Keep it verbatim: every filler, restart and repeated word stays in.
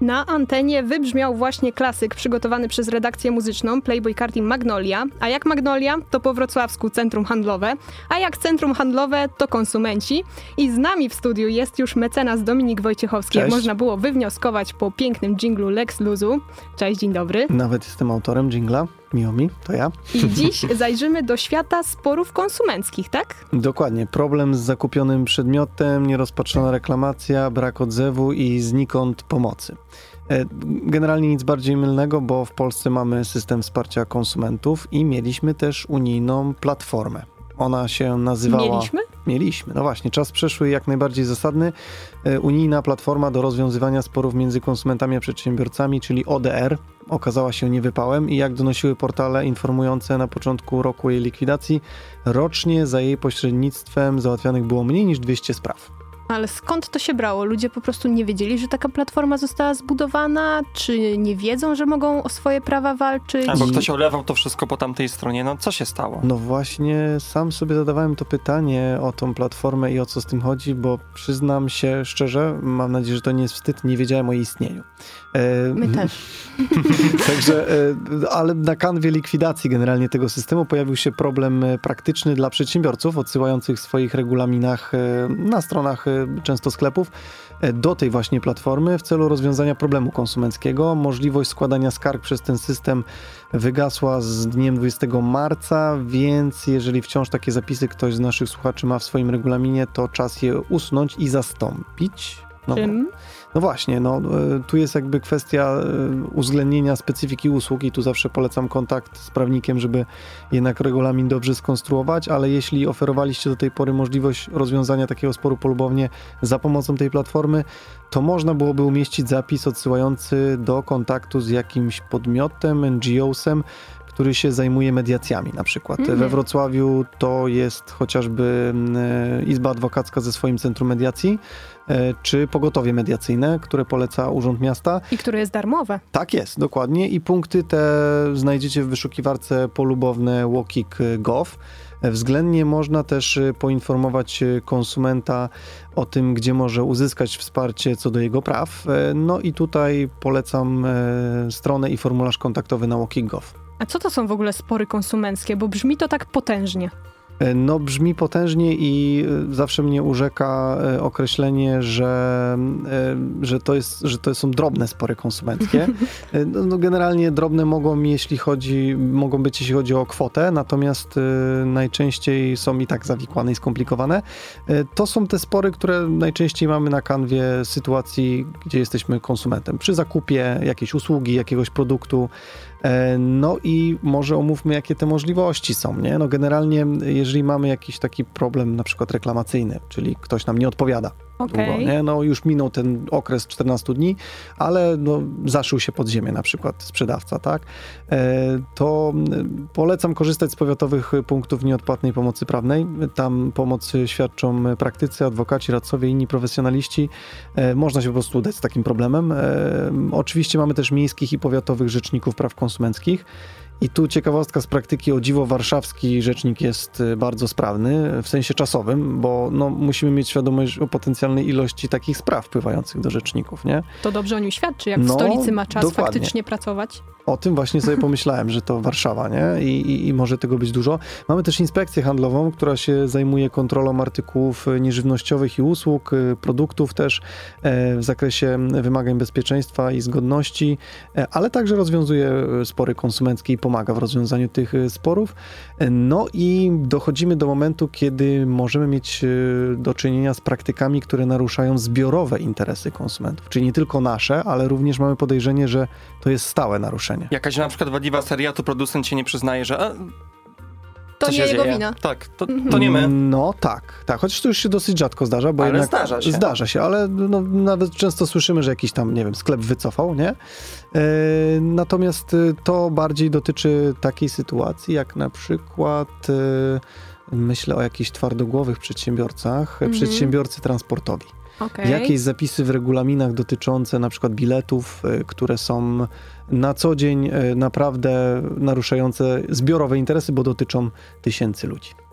Na antenie wybrzmiał właśnie klasyk przygotowany przez redakcję muzyczną Playboy Card i Magnolia. A jak Magnolia, to po wrocławsku Centrum Handlowe. A jak Centrum Handlowe, to konsumenci. I z nami w studiu jest już mecenas Dominik Wojciechowski. Jak można było wywnioskować po pięknym dżinglu Lex Luzu. Cześć, dzień dobry. Nawet jestem autorem dżingla. Miło mi, to ja. I dziś zajrzymy do świata sporów konsumenckich, tak? Dokładnie. Problem z zakupionym przedmiotem, nierozpatrzona reklamacja, brak odzewu i znikąd pomocy. Generalnie nic bardziej mylnego, bo w Polsce mamy system wsparcia konsumentów i mieliśmy też unijną platformę. Ona się nazywała... Mieliśmy? Mieliśmy, no właśnie. Czas przeszły jak najbardziej zasadny. Unijna platforma do rozwiązywania sporów między konsumentami a przedsiębiorcami, czyli O D R, okazała się niewypałem i jak donosiły portale informujące na początku roku jej likwidacji, rocznie za jej pośrednictwem załatwianych było mniej niż dwieście spraw. Ale skąd to się brało? Ludzie po prostu nie wiedzieli, że taka platforma została zbudowana? Czy nie wiedzą, że mogą o swoje prawa walczyć? Albo ktoś olewał to wszystko po tamtej stronie. No co się stało? No właśnie, sam sobie zadawałem to pytanie o tą platformę i o co z tym chodzi, bo przyznam się szczerze, mam nadzieję, że to nie jest wstyd, nie wiedziałem o jej istnieniu. E, My też. Także, e, ale na kanwie likwidacji generalnie tego systemu pojawił się problem praktyczny dla przedsiębiorców odsyłających w swoich regulaminach e, na stronach e, często sklepów do tej właśnie platformy w celu rozwiązania problemu konsumenckiego. Możliwość składania skarg przez ten system wygasła z dniem dwudziestego marca, więc jeżeli wciąż takie zapisy ktoś z naszych słuchaczy ma w swoim regulaminie, to czas je usunąć i zastąpić. No, Czym? No właśnie, no, tu jest jakby kwestia uwzględnienia specyfiki usług i tu zawsze polecam kontakt z prawnikiem, żeby jednak regulamin dobrze skonstruować, ale jeśli oferowaliście do tej pory możliwość rozwiązania takiego sporu polubownie za pomocą tej platformy, to można byłoby umieścić zapis odsyłający do kontaktu z jakimś podmiotem, N G O S-em, który się zajmuje mediacjami na przykład. Mm-hmm. We Wrocławiu to jest chociażby e, Izba Adwokacka ze swoim Centrum Mediacji, e, czy pogotowie mediacyjne, które poleca Urząd Miasta. I które jest darmowe. Tak jest, dokładnie. I punkty te znajdziecie w wyszukiwarce polubowne łokik kropka gov. Względnie można też poinformować konsumenta o tym, gdzie może uzyskać wsparcie co do jego praw. No i tutaj polecam stronę i formularz kontaktowy na łokik kropka gov. A co to są w ogóle spory konsumenckie? Bo brzmi to tak potężnie. No brzmi potężnie i zawsze mnie urzeka określenie, że, że, to, jest, że to są drobne spory konsumenckie. No, no generalnie drobne mogą, jeśli chodzi, mogą być, jeśli chodzi o kwotę, natomiast najczęściej są i tak zawikłane i skomplikowane. To są te spory, które najczęściej mamy na kanwie sytuacji, gdzie jesteśmy konsumentem. Przy zakupie jakiejś usługi, jakiegoś produktu. No i może omówmy, jakie te możliwości są, nie? No generalnie, jeżeli mamy jakiś taki problem na przykład reklamacyjny, czyli ktoś nam nie odpowiada okay. długo, nie? No już minął ten okres czternastu dni, ale no, zaszył się pod ziemię na przykład sprzedawca, tak? To polecam korzystać z powiatowych punktów nieodpłatnej pomocy prawnej. Tam pomoc świadczą praktycy, adwokaci, radcowie, inni profesjonaliści. Można się po prostu udać z takim problemem. Oczywiście mamy też miejskich i powiatowych rzeczników praw konsumenckich. I tu ciekawostka z praktyki, o dziwo warszawski rzecznik jest bardzo sprawny w sensie czasowym, bo no, musimy mieć świadomość o potencjalnej ilości takich spraw wpływających do rzeczników, nie? To dobrze o nim świadczy, jak no, w stolicy ma czas dokładnie. faktycznie pracować. O tym właśnie sobie pomyślałem, że to Warszawa, nie? I, i, I może tego być dużo. Mamy też inspekcję handlową, która się zajmuje kontrolą artykułów nieżywnościowych i usług, produktów też e, w zakresie wymagań bezpieczeństwa i zgodności, e, ale także rozwiązuje spory konsumenckie i pomaga w rozwiązaniu tych sporów. No i dochodzimy do momentu, kiedy możemy mieć do czynienia z praktykami, które naruszają zbiorowe interesy konsumentów. Czyli nie tylko nasze, ale również mamy podejrzenie, że to jest stałe naruszenie. Jakaś na przykład wadliwa seria, to producent się nie przyznaje, że a, to nie jego dzieje? wina. Tak, to, to nie my. No tak, tak, chociaż to już się dosyć rzadko zdarza, bo ale jednak zdarza się. Zdarza się, ale no, nawet często słyszymy, że jakiś tam, nie wiem, sklep wycofał, nie? E, natomiast to bardziej dotyczy takiej sytuacji, jak na przykład e, myślę o jakichś twardogłowych przedsiębiorcach, mhm. przedsiębiorcy transportowi. Okay. Jakieś zapisy w regulaminach dotyczące na przykład biletów, które są na co dzień naprawdę naruszające zbiorowe interesy, bo dotyczą tysięcy ludzi.